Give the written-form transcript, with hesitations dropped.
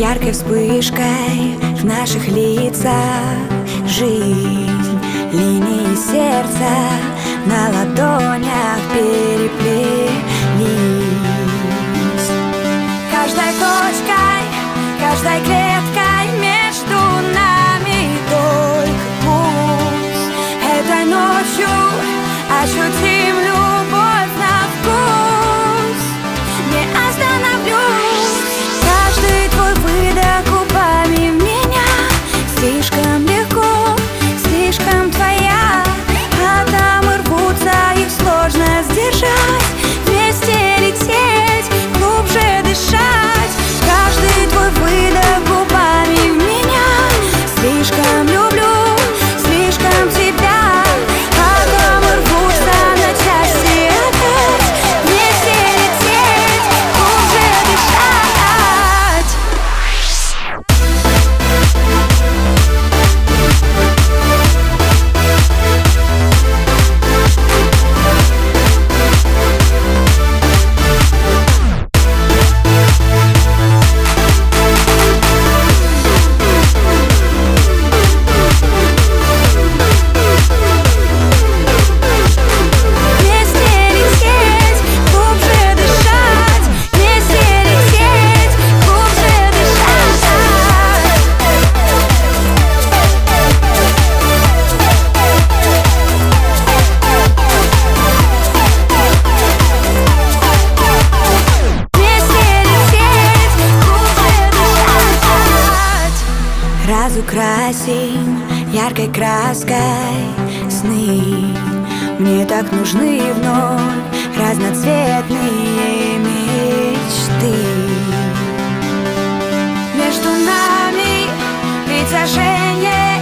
яркой вспышкой в наших лицах. Жизнь, линии сердца на ладонях переплелись. Каждой точкой, каждой клеткой между нами только путь. Этой ночью ощутим любовь на вкус. Не остановлюсь. Каждый твой выдох губами в меня. Слишком легко, слишком твоя. Атомы рвутся, их сложно сдержать. Вместе лететь, глубже дышать. Каждый твой выдох губами в меня. Слишком люблю, слишком тебя. Атомы рвутся на части опять. Вместе лететь, глубже дышать. Разукрасим яркой краской сны. Мне так нужны вновь разноцветные мечты. Между нами притяжение